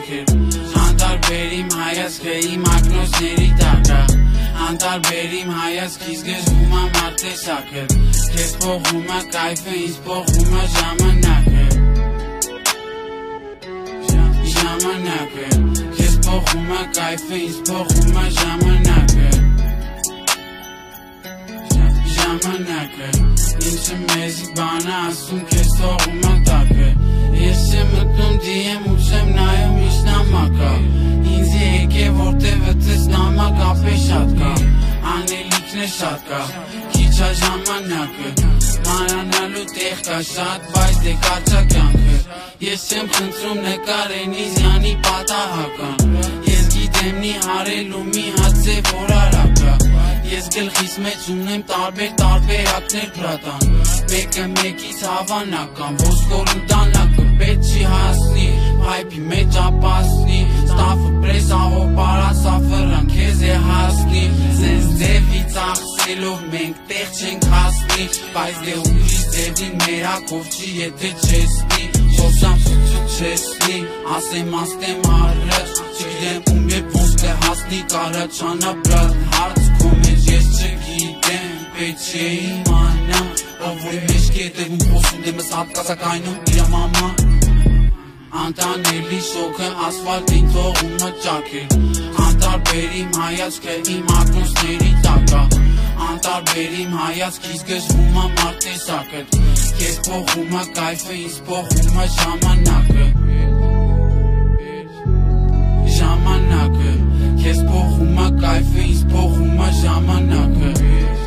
ճաքեր Անտարբեր իմ հայացքը իմ ակնոցների տակա Անտարբեր իմ հայացքից գժվում եմ արտեսակը Քեզ փոխում է կայֆը, ինձ փոխում է ժամանակը Ժամանակը Քեզ փոխում է կայֆը, ինձ փոխում է ժամանակը Ժամանակը Ինչը մեզի բան է ասում, քեզ թողում է տակը Ես եմ մտնում դիեմ ու չեմ նայում ինչ նամակա Ինձ եկե որտևը տես նամակ ապե շատ կա Անելիքն է շատ կա, քիչ է ժամանակը Մանանալու տեղ կա շատ, բայց դե կարճա կյանքը Ես եմ խնդրում նկարեն իզյանի պատահական Ես գիտեմ նի հարելու մի հատ է որ արակա Ես գլխիս մեջ ունեմ տարբերակներ բրատան Մեկը մեկից հավանական, ոսկոր ու տանլակը պետ չի հասնի Հայպի մեջ ապասնի, ստավը պրես աղոպարա սավրան քեզ է հասնի Զենց ձևից աղսելով մենք տեղ չենք հասնի Բայց դե ուրիշ ձևին մեր հակով չի եթե չեսնի Խոսամ սուծու չեսնի, ասեմ աստեմ առաջ Չգիտեմ ում երբ ոնց թե հասնի կարաչանա բրատ հարց քո մեջ ես չգիտեմ Պետ չէ իմանամ, ով որ մեջ կետևում խոսում դեմս հատկասակայնում իրա մամա Անտանելի շոքը ասվալտին թողում է ճաքեր Անտարբեր իմ հայացքը իմ ակնոցների տակա Անտարբեր իմ հայացքից գժվում է արտեսակը Քեզ փոխում է կայֆը, ինձ փոխում է ժամանակը Ժամանակը Քեզ փոխում է կայֆը, ինձ փոխում է ժամանակը